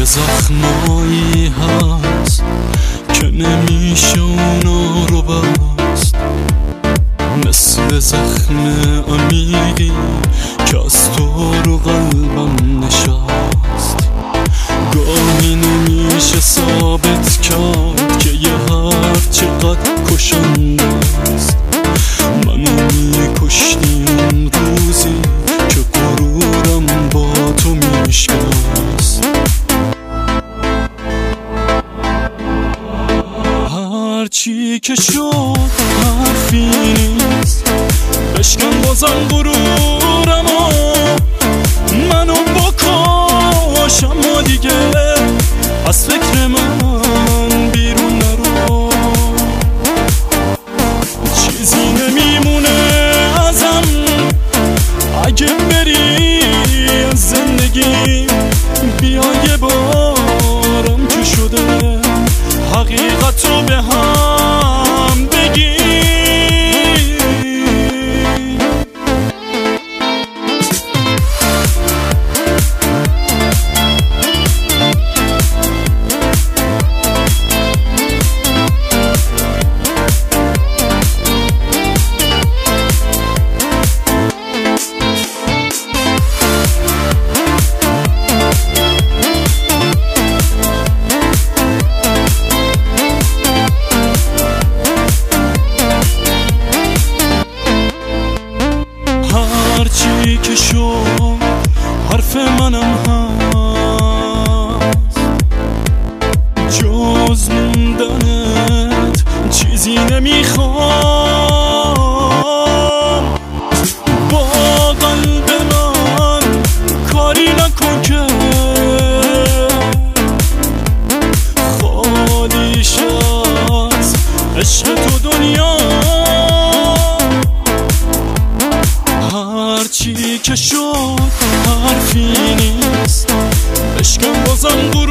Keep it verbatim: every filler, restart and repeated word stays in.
یه زخمایی هست که نمیشه اونا رو بست، مثل زخم عمیقی که از تو رو قلبم نشست. گاهی نمیشه ثابت کرد که یه حرف چقدر کشنده است. منو میکشتی اون روزی که غرورم با تو میشکست. هرچی که شد حرفی نیست، بشکن بازم غرورمو، منو بکش اما دیگه از فکر من بیرون نرو. چیزی نمیمونه ازم اگه بری از زندگی. بیا یه بارم که شده حقیقتو به هم بگی. هرچی که شد حرف منم هست، جز موندنت چیزی نمیخوام. با قلب من کاری نکن که خالیش از عشق تو دنیا. هرچی که شد حرفی نیست، بشکن بازم